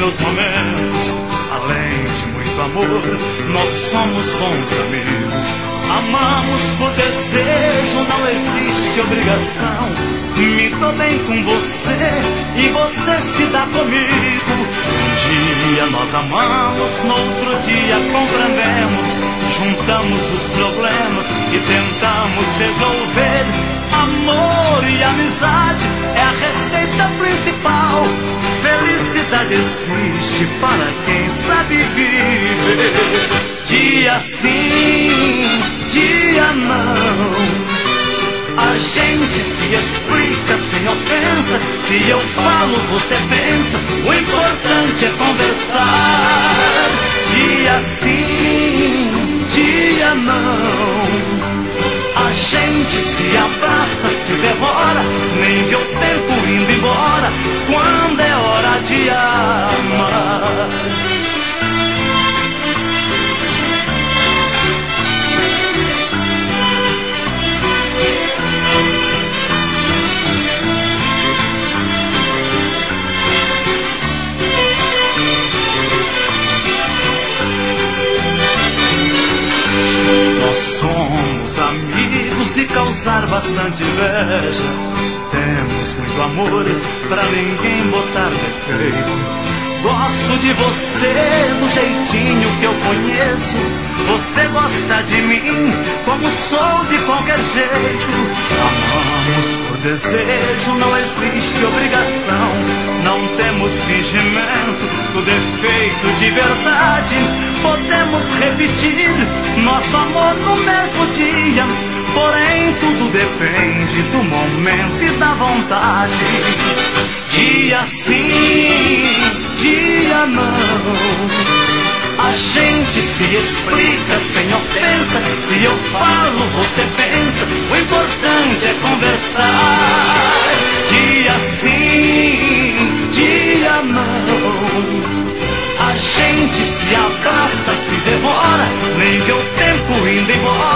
meus momentos. Além de muito amor, nós somos bons amigos. Amamos por desejo, não existe obrigação. Me dou bem com você e você se dá comigo. Um dia nós amamos, no outro dia compreendemos. Juntamos os problemas e tentamos resolver. Amor e amizade é a receita principal. Felicidade existe para quem sabe viver. Dia sim, dia não. A gente se explica sem ofensa. Se eu falo, você pensa. O importante é conversar. Dia sim, dia não. A gente se abraça, se devora. Nem vê o tempo indo embora. Quando é hora de amar. Somos amigos de causar bastante inveja. Temos muito amor pra ninguém botar defeito. Gosto de você do jeitinho que eu conheço. Você gosta de mim como sou de qualquer jeito. Amamos por desejo, não existe obrigação. Não temos fingimento, tudo é feito de verdade. Podemos repetir nosso amor no mesmo dia. Porém tudo depende do momento e da vontade. Dia sim, dia não. A gente se explica sem ofensa. Se eu falo, você pensa. O importante é conversar. Dia sim, dia não. A gente se abraça, se devora. Nem vê o tempo indo embora.